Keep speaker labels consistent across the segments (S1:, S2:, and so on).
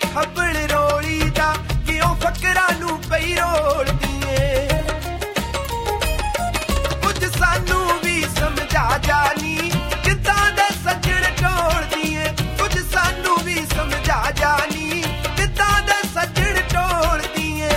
S1: Hubble ਰੋਲੀ ਦਾ ਕਿਉਂ ਫਕਰਾਂ ਨੂੰ ਪਈ ਰੋਲਦੀ ਏ ਕੁਝ ਸਾਨੂੰ ਵੀ ਸਮਝਾ ਜਾਨੀ ਕਿੱਦਾਂ ਦੇ ਸੱਜਣ ਢੋਲਦੀ ਏ ਕੁਝ ਸਾਨੂੰ ਵੀ ਸਮਝਾ ਜਾਨੀ ਕਿੱਦਾਂ ਦੇ ਸੱਜਣ ਢੋਲਦੀ ਏ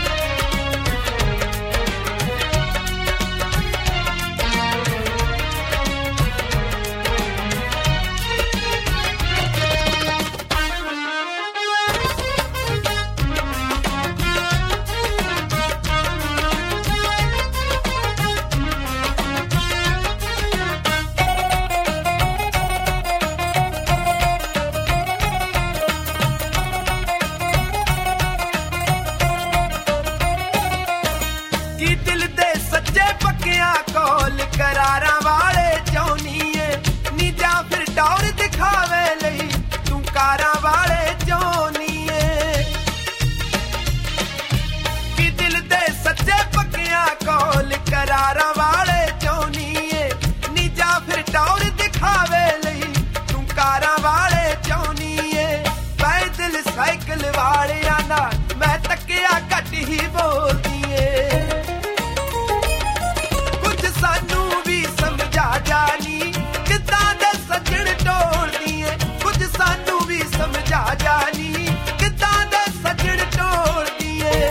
S1: ਕੀ ਦਿਲ ਦੇ ਸੱਚੇ ਪੱਕਿਆਂ ਕੋਲ ਕਰਾਰਾਂ ਵਾਲੇ ਚਾਹੁੰਨੀ ਏ ਨੀ ਜਾਂ ਫਿਰ ਟੌਰ ਦਿਖਾਵੇ ਲਈ ਤੂੰ ਕਾਰਾਂ ਵਾਲੇ ਚਾਹੁੰਨੀ ਏ ਕੀ ਦਿਲ ਦੇ ਸੱਚੇ ਪੱਕਿਆਂ ਕੋਲ ਕਰਾਰਾਂ ਵਾਲੇ ਚਾਹੁੰਨੀ ਏ ਨੀ ਜਾਂ ਫਿਰ ਟੌਰ ਦਿਖਾਵੇ ਲਈ ਤੂੰ ਕਾਰਾਂ ਵਾਲੇ ਚਾਹੁੰਨੀ ਏ ਪੈਦਲ ਸਾਈਕਲ ਵਾਲਿਆਂ ਨਾਲ ਮੈਂ ਤੱਕਿਆ ਘੱਟ ਹੀ ਬੋਲਦੀ ਏ ਸਾਨੂੰ ਵੀ ਸਮਝਾ ਜਾਨੀ ਕਿੱਦਾਂ ਦੇ ਸੱਜਣ ਢੋਲਦੀ ਏ ਕੁਝ ਸਾਨੂੰ ਵੀ ਸਮਝਾ ਜਾਨੀ ਕਿੱਦਾਂ ਦੇ ਸੱਜਣ ਢੋਲਦੀ ਏ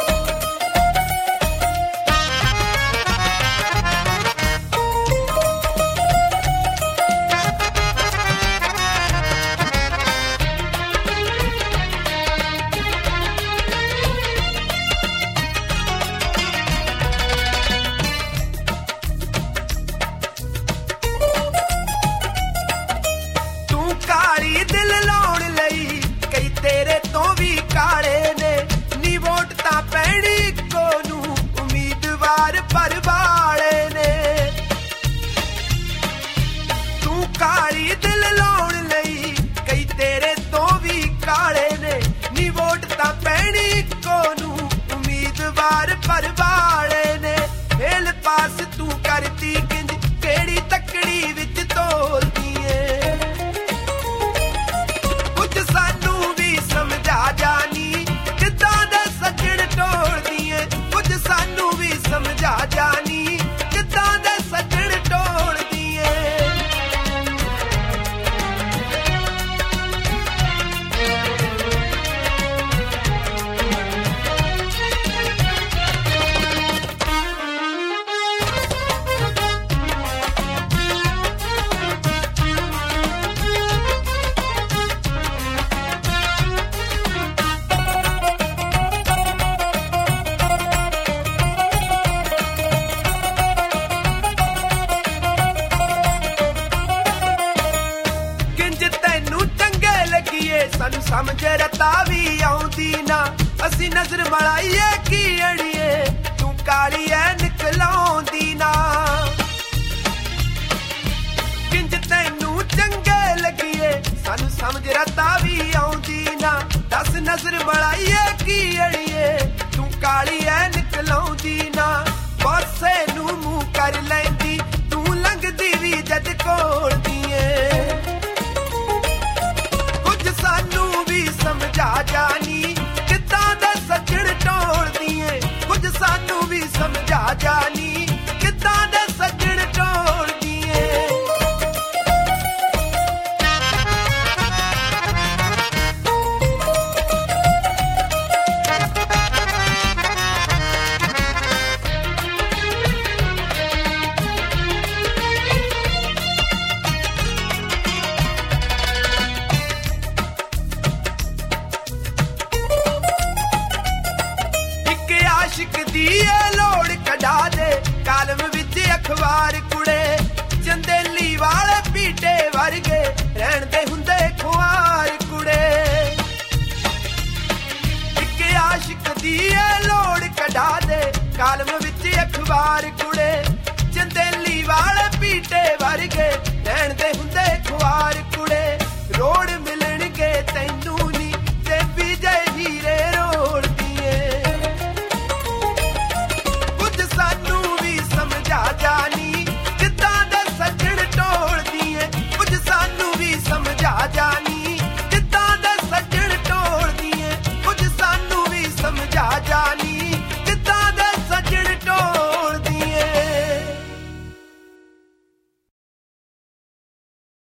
S1: ਕਾਲੀ ਦਿਲ ਲਾਉਣ ਲਈ ਕਈ ਤੇਰੇ ਤੋਂ ਵੀ ਕਾਲੇ ਨੇ ਨੀ ਵੋਟ ਤਾਂ ਪੈਣੀ ਇੱਕੋ ਨੂੰ ਉਮੀਦਵਾਰ ਪਰ ਵਾਲੇ ਨੇ ਤੂੰ ਕਾਲੀ ਦਿਲ ਲਾਉਣ ਲਈ ਕਈ ਤੇਰੇ ਤੋਂ ਵੀ ਕਾਲੇ ਨੇ ਨੀ ਵੋਟ ਤਾਂ ਪੈਣੀ ਇੱਕੋ ਨੂੰ ਉਮੀਦਵਾਰ ਪਰ ਵਾਲੇ ਨੇ ਫੇਲ ਪਾਸ ਤੂੰ ਕਰਦੀ ਕਿੰਜ ਕਿਹੜੀ ਤੱਕੜੀ ਵਿੱਚ ਤੋਲਦੀ ਏ ਸਾਨੂੰ ਵੀ ਸਮਝਾ ਜਾਨੀ ਕਿੱਦਾਂ ਦੇ ਸੱਜਣ ਢੋਲਦੀ ਏ ਕੁਝ ਸਾਨੂੰ ਵੀ ਸਮਝਾ ਜਾਨੀ ਕਿੱਦਾਂ ਦੇ ਸੱਜਣ ਢੋਲਦੀ ਏ ਸਾਨੂੰ ਸਮਝ ਰਤਾ ਵੀ ਆਉਂਦੀ ਨਾ ਅਸੀਂ ਨਜ਼ਰ ਮਲਾਈਏ ਕੀ ਅੜੀਏ ਤੂੰ ਕਾਲੀ ਐ ਨਿਕਲਾਉਂਦੀ ਨਾ ਕਿੰਜ ਤੈਨੂੰ ਚੰਗੇ ਲੱਗੀਏ ਸਾਨੂੰ ਸਮਝ ਰਤਾ ਵੀ ਆਉਂਦੀ ਨਾ ਦੱਸ ਨਜ਼ਰ ਮਲਾਈਏ ਕੀ